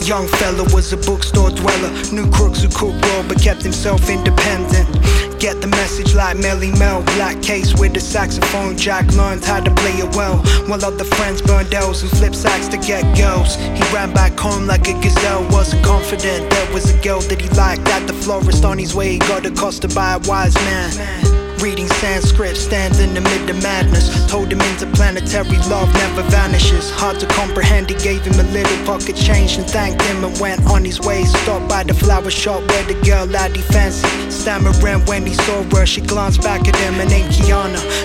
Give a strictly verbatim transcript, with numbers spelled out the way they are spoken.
young fella was a bookstore dweller, knew crooks who cooked raw but kept himself independent. Get the message like Melly Mel. Black case with a saxophone, Jack learned how to play it well, while other friends burned L's and flipped sacks to get girls. He ran back home like a gazelle, wasn't confident there was a girl that he liked. At the florist on his way, he got accosted by a wise man. Reading Sanskrit, standing amid the madness, told him interplanetary love never vanishes. Hard to comprehend, he gave him a little pocket change and thanked him and went on his way. Stopped by the flower shop where the girl lad he fancied, stammering when he saw her. She glanced back at him and named Kiana.